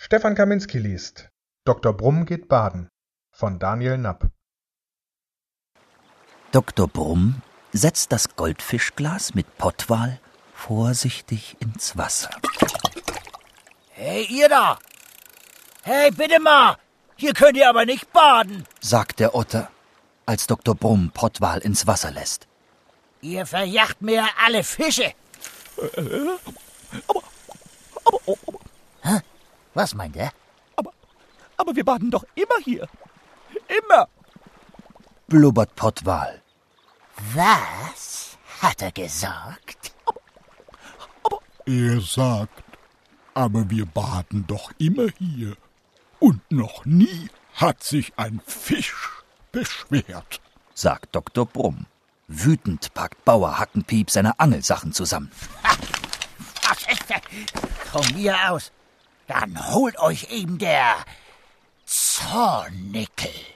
Stefan Kaminski liest Dr. Brumm geht baden von Daniel Napp. Dr. Brumm setzt das Goldfischglas mit Pottwal vorsichtig ins Wasser. Hey, ihr da! Hey, bitte mal! Hier könnt ihr aber nicht baden, sagt der Otter, als Dr. Brumm Pottwal ins Wasser lässt. Ihr verjagt mir alle Fische. Hä? Was meint er? Aber wir baden doch immer hier. Immer. Blubbert Pottwal. Was hat er gesagt? Er sagt, aber wir baden doch immer hier. Und noch nie hat sich ein Fisch beschwert, sagt Dr. Brumm. Wütend packt Bauer Hackenpiep seine Angelsachen zusammen. Von mir aus. Dann holt euch eben der Zornickel.